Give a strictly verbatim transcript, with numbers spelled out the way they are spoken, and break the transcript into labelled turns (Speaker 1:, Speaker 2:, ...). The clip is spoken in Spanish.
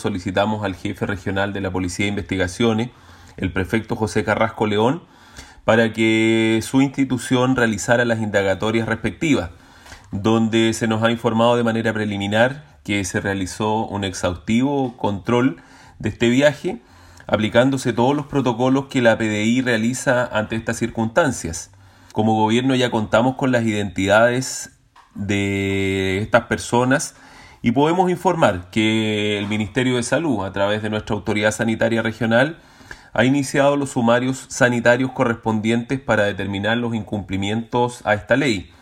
Speaker 1: solicitamos al jefe regional de la Policía de Investigaciones, el prefecto José Carrasco León, para que su institución realizara las indagatorias respectivas, donde se nos ha informado de manera preliminar que se realizó un exhaustivo control de este viaje, aplicándose todos los protocolos que la P D I realiza ante estas circunstancias. Como gobierno ya contamos con las identidades de estas personas y podemos informar que el Ministerio de Salud, a través de nuestra Autoridad Sanitaria Regional, ha iniciado los sumarios sanitarios correspondientes para determinar los incumplimientos a esta ley.